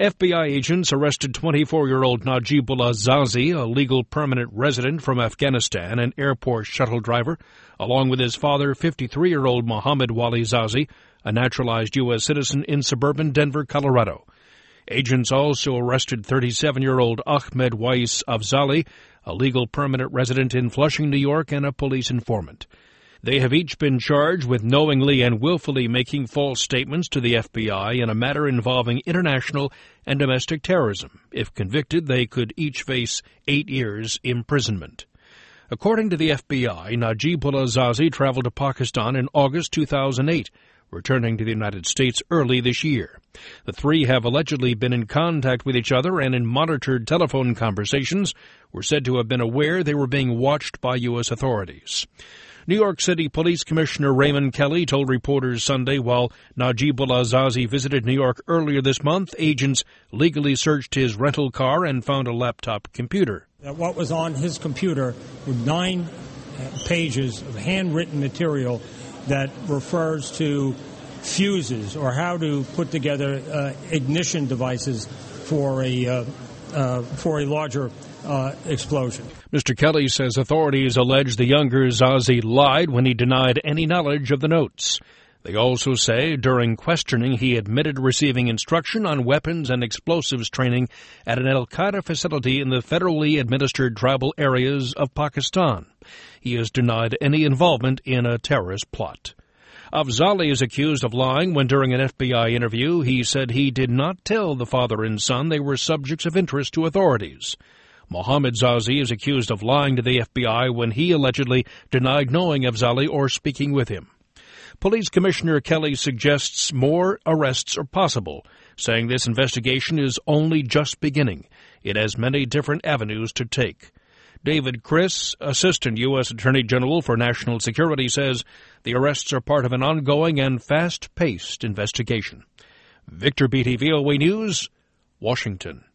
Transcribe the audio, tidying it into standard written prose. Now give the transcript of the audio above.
FBI agents arrested 24-year-old Najibullah Zazi, a legal permanent resident from Afghanistan and airport shuttle driver, along with his father, 53-year-old Mohammed Wali Zazi, a naturalized U.S. citizen in suburban Denver, Colorado. Agents also arrested 37-year-old Ahmed Wais Afzali, a legal permanent resident in Flushing, New York, and a police informant. They have each been charged with knowingly and willfully making false statements to the FBI in a matter involving international and domestic terrorism. If convicted, they could each face 8 years imprisonment. According to the FBI, Najibullah Zazi traveled to Pakistan in August 2008, returning to the United States early this year. The three have allegedly been in contact with each other and in monitored telephone conversations were said to have been aware they were being watched by U.S. authorities. New York City Police Commissioner Raymond Kelly told reporters Sunday while Najibullah Zazi visited New York earlier this month, agents legally searched his rental car and found a laptop computer. What was on his computer were 9 pages of handwritten material that refers to fuses or how to put together ignition devices for a larger explosion. Mr. Kelly says authorities allege the younger Zazi lied when he denied any knowledge of the notes. They also say during questioning he admitted receiving instruction on weapons and explosives training at an al-Qaeda facility in the federally administered tribal areas of Pakistan. He has denied any involvement in a terrorist plot. Afzali is accused of lying when during an FBI interview he said he did not tell the father and son they were subjects of interest to authorities. Mohammed Zazi is accused of lying to the FBI when he allegedly denied knowing Afzali or speaking with him. Police Commissioner Kelly suggests more arrests are possible, saying this investigation is only just beginning. It has many different avenues to take. David Criss, Assistant U.S. Attorney General for National Security, says the arrests are part of an ongoing and fast-paced investigation. Victor Beatty, VOA News, Washington.